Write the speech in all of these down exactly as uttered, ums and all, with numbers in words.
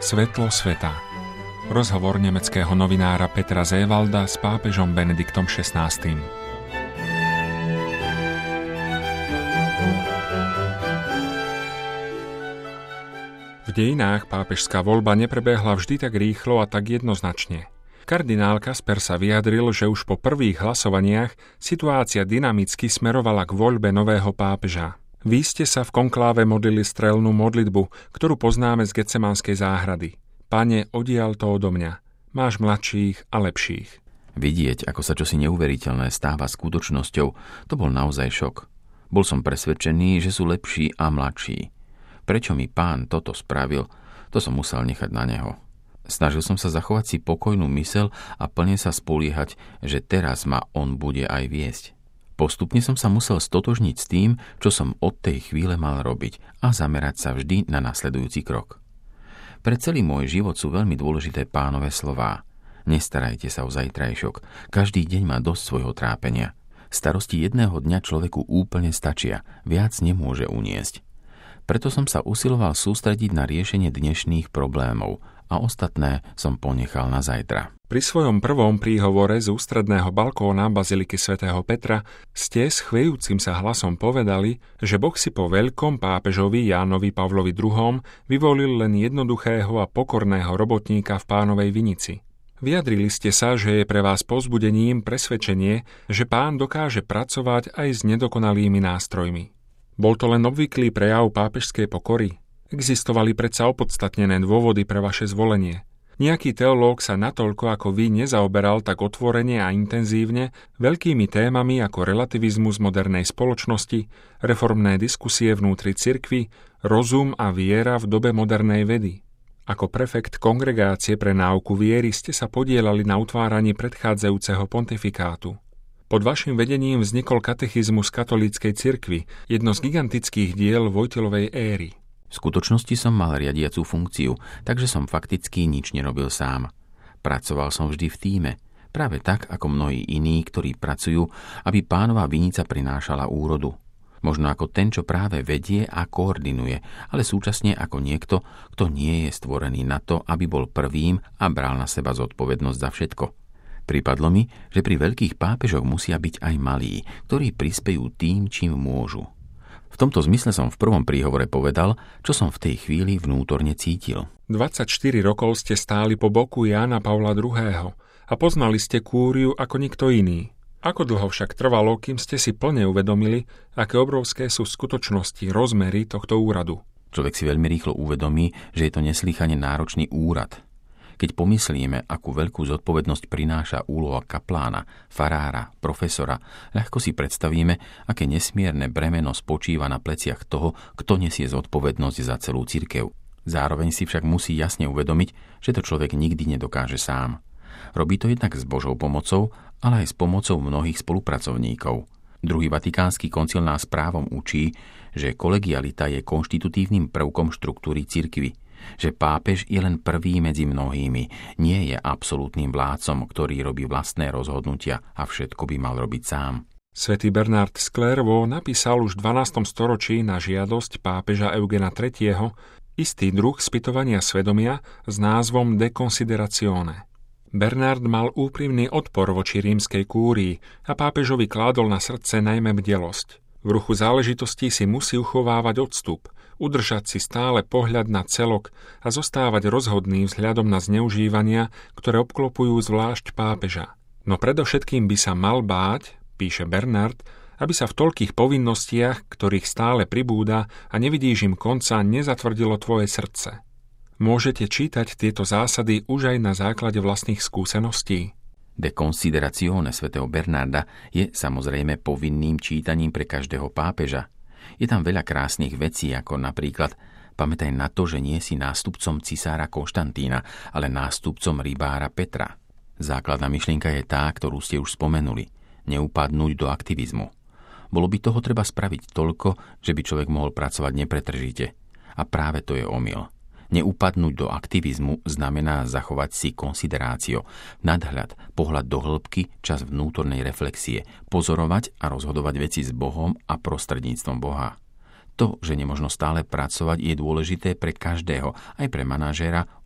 Svetlo sveta. Rozhovor nemeckého novinára Petra Seewalda s pápežom Benediktom šestnásty. V dejinách pápežská voľba neprebehla vždy tak rýchlo a tak jednoznačne. Kardinál Kasper sa vyjadril, že už po prvých hlasovaniach situácia dynamicky smerovala k voľbe nového pápeža. Vy ste sa v konkláve modlili strelnú modlitbu, ktorú poznáme z Getsemanskej záhrady. Pane, oddiaľ to odo mňa. Máš mladších a lepších. Vidieť, ako sa čosi neuveriteľné stáva skutočnosťou, to bol naozaj šok. Bol som presvedčený, že sú lepší a mladší. Prečo mi Pán toto spravil, to som musel nechať na neho. Snažil som sa zachovať si pokojnú myseľ a plne sa spoliehať, že teraz ma on bude aj viesť. Postupne som sa musel stotožniť s tým, čo som od tej chvíle mal robiť a zamerať sa vždy na nasledujúci krok. Pre celý môj život sú veľmi dôležité Pánove slová. Nestarajte sa o zajtrajšok, každý deň má dosť svojho trápenia. Starosti jedného dňa človeku úplne stačia, viac nemôže uniesť. Preto som sa usiloval sústrediť na riešenie dnešných problémov a ostatné som ponechal na zajtra. Pri svojom prvom príhovore z ústredného balkóna Baziliky svätého Petra ste s chvejúcim sa hlasom povedali, že Boh si po veľkom pápežovi Jánovi Pavlovi druhom. vyvolil len jednoduchého a pokorného robotníka v Pánovej vinici. Vyjadrili ste sa, že je pre vás povzbudením presvedčenie, že Pán dokáže pracovať aj s nedokonalými nástrojmi. Bol to len obvyklý prejav pápežskej pokory? Existovali predsa opodstatnené dôvody pre vaše zvolenie. Nejaký teológ sa natoľko ako vy nezaoberal tak otvorene a intenzívne veľkými témami ako relativizmus modernej spoločnosti, reformné diskusie vnútri cirkvi, rozum a viera v dobe modernej vedy. Ako prefekt kongregácie pre náuku viery ste sa podieľali na utváraní predchádzajúceho pontifikátu. Pod vašim vedením vznikol katechizmus katolíckej cirkvi, jedno z gigantických diel Vojtilovej éry. V skutočnosti som mal riadiacu funkciu, takže som fakticky nič nerobil sám. Pracoval som vždy v tíme, práve tak ako mnohí iní, ktorí pracujú, aby Pánova vinica prinášala úrodu. Možno ako ten, čo práve vedie a koordinuje, ale súčasne ako niekto, kto nie je stvorený na to, aby bol prvým a bral na seba zodpovednosť za všetko. Pripadlo mi, že pri veľkých pápežoch musia byť aj malí, ktorí prispejú tým, čím môžu. V tomto zmysle som v prvom príhovore povedal, čo som v tej chvíli vnútorne cítil. dvadsaťštyri rokov ste stáli po boku Jána Pavla druhého. a poznali ste kúriu ako nikto iný. Ako dlho však trvalo, kým ste si plne uvedomili, aké obrovské sú v skutočnosti rozmery tohto úradu? Človek si veľmi rýchlo uvedomí, že je to neslýchane náročný úrad. Keď pomyslíme, akú veľkú zodpovednosť prináša úloha kaplána, farára, profesora, ľahko si predstavíme, aké nesmierne bremeno spočíva na pleciach toho, kto nesie zodpovednosť za celú cirkev. Zároveň si však musí jasne uvedomiť, že to človek nikdy nedokáže sám. Robí to jednak s Božou pomocou, ale aj s pomocou mnohých spolupracovníkov. Druhý vatikánsky koncil nás právom učí, že kolegialita je konštitutívnym prvkom štruktúry cirkvi, že pápež je len prvý medzi mnohými, nie je absolútnym vládcom, ktorý robí vlastné rozhodnutia a všetko by mal robiť sám. Svätý Bernard z Clairvaux napísal už v dvanástom storočí na žiadosť pápeža Eugena tretieho. istý druh spytovania svedomia s názvom De considerazione. Bernard mal úprimný odpor voči rímskej kúrii a pápežovi kládol na srdce najmä bdelosť. V ruchu záležitostí si musí uchovávať odstup, udržať si stále pohľad na celok a zostávať rozhodný vzhľadom na zneužívania, ktoré obklopujú zvlášť pápeža. No predovšetkým by sa mal báť, píše Bernard, aby sa v toľkých povinnostiach, ktorých stále pribúda a nevidíš im konca, nezatvrdilo tvoje srdce. Môžete čítať tieto zásady už aj na základe vlastných skúseností. De considerazione svätého Bernarda je samozrejme povinným čítaním pre každého pápeža. Je tam veľa krásnych vecí, ako napríklad pamätaj na to, že nie si nástupcom cisára Konštantína, ale nástupcom rybára Petra. Základná myšlienka je tá, ktorú ste už spomenuli. Neupadnúť do aktivizmu. Bolo by toho treba spraviť toľko, že by človek mohol pracovať nepretržite. A práve to je omyl. Neupadnúť do aktivizmu znamená zachovať si konsiderácio, nadhľad, pohľad do hĺbky, čas vnútornej reflexie, pozorovať a rozhodovať veci s Bohom a prostredníctvom Boha. To, že nemožno stále pracovať, je dôležité pre každého, aj pre manažéra,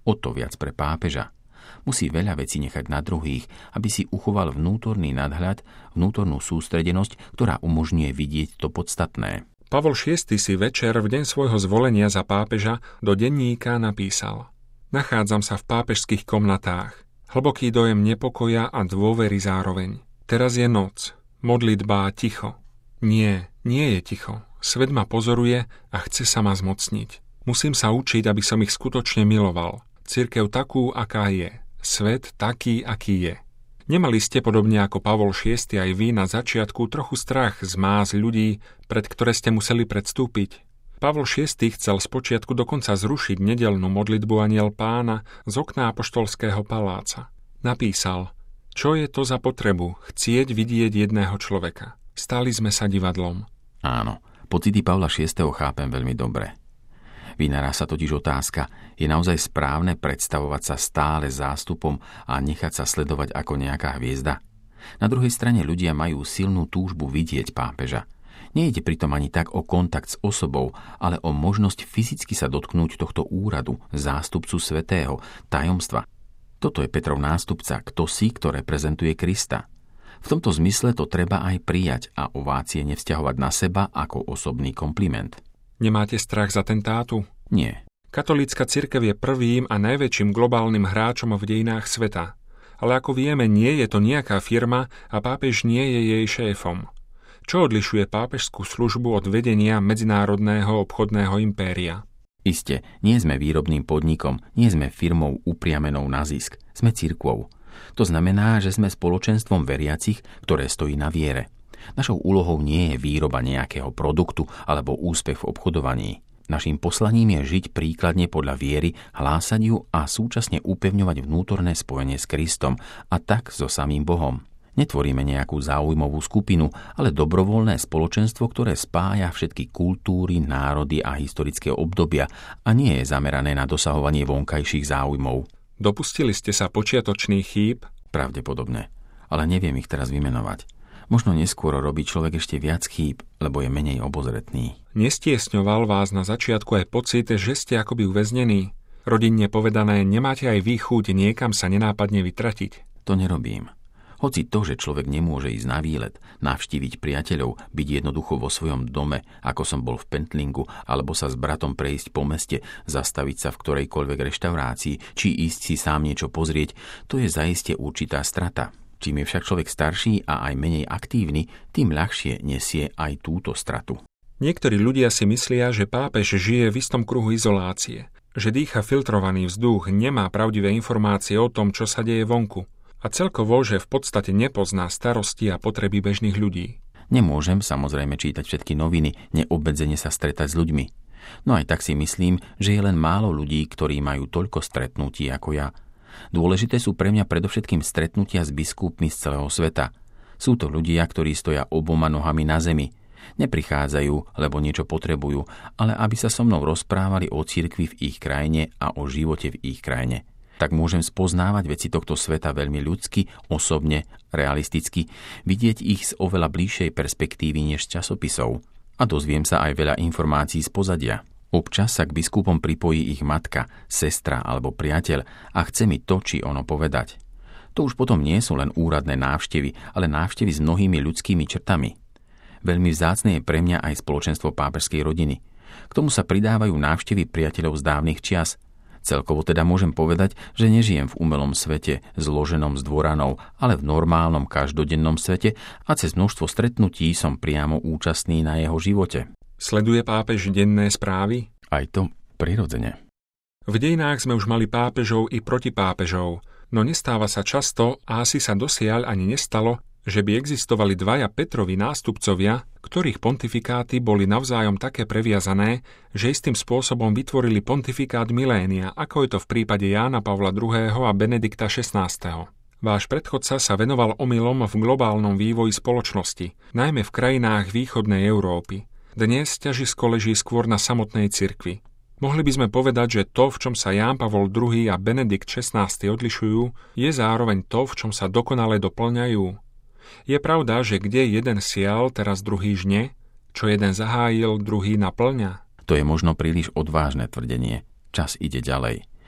O to viac pre pápeža. Musí veľa vecí nechať na druhých, aby si uchoval vnútorný nadhľad, vnútornú sústredenosť, ktorá umožňuje vidieť to podstatné. Pavol šiesty si večer v deň svojho zvolenia za pápeža do denníka napísal: Nachádzam sa v pápežských komnatách. Hlboký dojem nepokoja a dôvery zároveň. Teraz je noc. Modlitba ticho. Nie, nie je ticho. Svet ma pozoruje a chce sa ma zmocniť. Musím sa učiť, aby som ich skutočne miloval. Cirkev takú, aká je. Svet taký, aký je. Nemali ste podobne ako Pavol šiesty aj vy na začiatku trochu strach z más ľudí, pred ktoré ste museli predstúpiť? Pavol šiesty chcel spočiatku dokonca zrušiť nedeľnú modlitbu Anjel Pána z okna apoštolského paláca. Napísal: Čo je to za potrebu chcieť vidieť jedného človeka? Stali sme sa divadlom. Áno, pocity Pavla šiesteho chápem veľmi dobre. Vynára sa totiž otázka, je naozaj správne predstavovať sa stále zástupom a nechať sa sledovať ako nejaká hviezda? Na druhej strane ľudia majú silnú túžbu vidieť pápeža. Nejde pritom ani tak o kontakt s osobou, ale o možnosť fyzicky sa dotknúť tohto úradu, zástupcu svätého, tajomstva. Toto je Petrov nástupca, kto si, kto reprezentuje Krista. V tomto zmysle to treba aj prijať a ovácie nevzťahovať na seba ako osobný kompliment. Nemáte strach z atentátu? Nie. Katolícka cirkev je prvým a najväčším globálnym hráčom v dejinách sveta. Ale ako vieme, nie je to nejaká firma a pápež nie je jej šéfom. Čo odlišuje pápežskú službu od vedenia medzinárodného obchodného impéria? Iste, nie sme výrobným podnikom, nie sme firmou upriamenou na zisk, sme cirkvou. To znamená, že sme spoločenstvom veriacich, ktoré stojí na viere. Našou úlohou nie je výroba nejakého produktu alebo úspech v obchodovaní. Naším poslaním je žiť príkladne podľa viery, hlásať ju a súčasne upevňovať vnútorné spojenie s Kristom a tak so samým Bohom. Netvoríme nejakú záujmovú skupinu, ale dobrovoľné spoločenstvo, ktoré spája všetky kultúry, národy a historické obdobia a nie je zamerané na dosahovanie vonkajších záujmov. Dopustili ste sa počiatočných chýb? Pravdepodobne, ale neviem ich teraz vymenovať. Možno neskôr robí človek ešte viac chýb, lebo je menej obozretný. Nestiesňoval vás na začiatku aj pocit, že ste akoby uväznení? Rodinne povedané, nemáte aj vy chuť niekam sa nenápadne vytratiť? To nerobím. Hoci to, že človek nemôže ísť na výlet, navštíviť priateľov, byť jednoducho vo svojom dome, ako som bol v Pentlingu, alebo sa s bratom prejsť po meste, zastaviť sa v ktorejkoľvek reštaurácii, či ísť si sám niečo pozrieť, to je zaiste určitá strata. Čím je však človek starší a aj menej aktívny, tým ľahšie nesie aj túto stratu. Niektorí ľudia si myslia, že pápež žije v istom kruhu izolácie, že dýcha filtrovaný vzduch, nemá pravdivé informácie o tom, čo sa deje vonku. A celkovo, že v podstate nepozná starosti a potreby bežných ľudí. Nemôžem samozrejme čítať všetky noviny, neobmedzene sa stretať s ľuďmi. No aj tak si myslím, že je len málo ľudí, ktorí majú toľko stretnutí ako ja. Dôležité sú pre mňa predovšetkým stretnutia s biskupmi z celého sveta. Sú to ľudia, ktorí stoja oboma nohami na zemi. Neprichádzajú, lebo niečo potrebujú, ale aby sa so mnou rozprávali o cirkvi v ich krajine a o živote v ich krajine. Tak môžem spoznávať veci tohto sveta veľmi ľudsky, osobne, realisticky, vidieť ich z oveľa bližšej perspektívy než z časopisov. A dozviem sa aj veľa informácií z pozadia. Občas sa k biskupom pripojí ich matka, sestra alebo priateľ a chce mi to či ono povedať. To už potom nie sú len úradné návštevy, ale návštevy s mnohými ľudskými črtami. Veľmi vzácne je pre mňa aj spoločenstvo pápežskej rodiny. K tomu sa pridávajú návštevy priateľov z dávnych čias. Celkovo teda môžem povedať, že nežijem v umelom svete, zloženom z dvoranov, ale v normálnom každodennom svete a cez množstvo stretnutí som priamo účastný na jeho živote. Sleduje pápež denné správy? Aj to prirodzene. V dejinách sme už mali pápežov i protipápežov, no nestáva sa často a asi sa dosiaľ ani nestalo, že by existovali dvaja Petrovi nástupcovia, ktorých pontifikáty boli navzájom také previazané, že istým spôsobom vytvorili pontifikát milénia, ako je to v prípade Jána Pavla druhého. A Benedikta šestnásteho. Váš predchodca sa venoval omylom v globálnom vývoji spoločnosti, najmä v krajinách východnej Európy. Dnes ťažisko leží skôr na samotnej cirkvi. Mohli by sme povedať, že to, v čom sa Ján Pavol druhý. A Benedikt šestnásty odlišujú, je zároveň to, v čom sa dokonale doplňajú. Je pravda, že kde jeden sial, teraz druhý žne, čo jeden zahájil, druhý naplňa? To je možno príliš odvážne tvrdenie. Čas ide ďalej.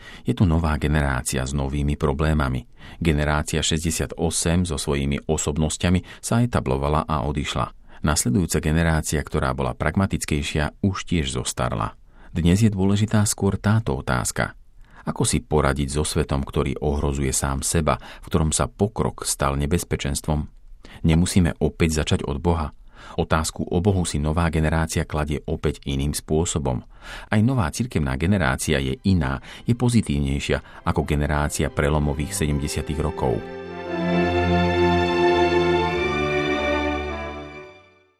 Je tu nová generácia s novými problémami. Generácia šesťdesiatosem so svojimi osobnosťami sa etablovala a odišla. Nasledujúca generácia, ktorá bola pragmatickejšia, už tiež zostarla. Dnes je dôležitá skôr táto otázka. Ako si poradiť so svetom, ktorý ohrozuje sám seba, v ktorom sa pokrok stal nebezpečenstvom? Nemusíme opäť začať od Boha. Otázku o Bohu si nová generácia kladie opäť iným spôsobom. Aj nová cirkevná generácia je iná, je pozitívnejšia ako generácia prelomových sedemdesiatych rokov.